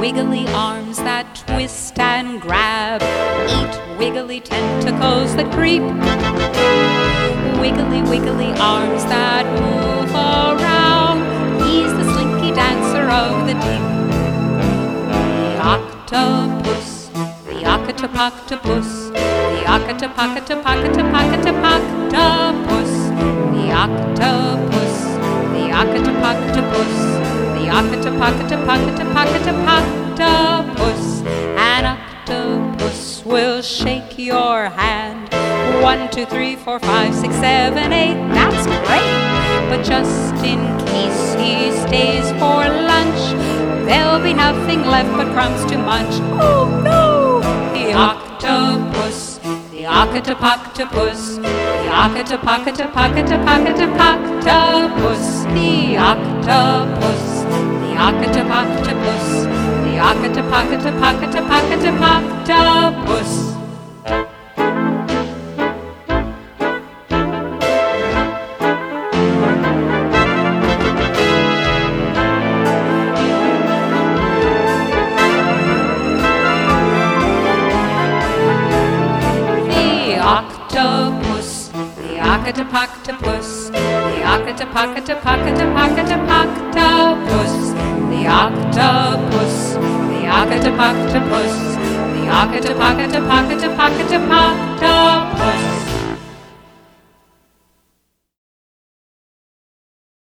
wiggly arms that twist and grab. Eat wiggly tentacles that creep. Wiggly, wiggly arms that move around. He's the slinky dancer of the deep. The octopus, the octopus, the octopus, the octopus, the octopus, the octopus. An octopus will shake your hand. 1, 2, 3, 4, 5, 6, 7, 8. That's great. But just in case he stays for lunch, there'll be nothing left but crumbs to munch. Oh no! The octopus, the octopus, the octopus, the octopus, the octopus, the octopus. Octopus, the octopus, the octopus, the octopus, the octopus, the octopus.